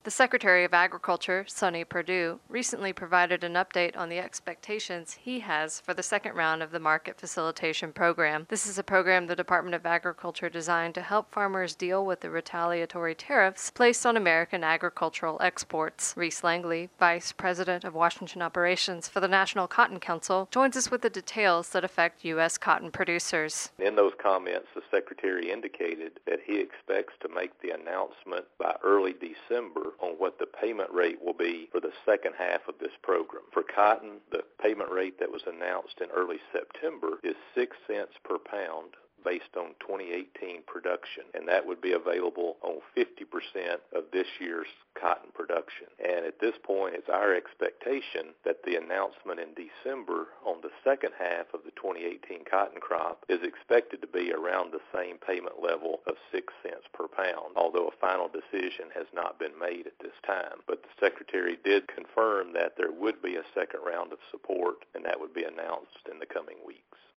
The Secretary of Agriculture, Sonny Perdue, recently provided an update on the expectations he has for the second round of the Market Facilitation Program. This is a program the Department of Agriculture designed to help farmers deal with the retaliatory tariffs placed on American agricultural exports. Reese Langley, Vice President of Washington Operations for the National Cotton Council, joins us with the details that affect U.S. cotton producers. In those comments, the Secretary indicated that he expects to make the announcement by early December on what the payment rate will be for the second half of this program. For cotton, the payment rate that was announced in early September is 6 cents per pound based on 2018 production, and that would be available on 50% of this year's cotton production. And at this point, it's our expectation that the announcement in December on the second half of the 2018 cotton crop is expected to be around the same payment level of 6 cents per pound, although a final decision has not been made at this time. But the Secretary did confirm that there would be a second round of support, and that would be announced in the coming weeks.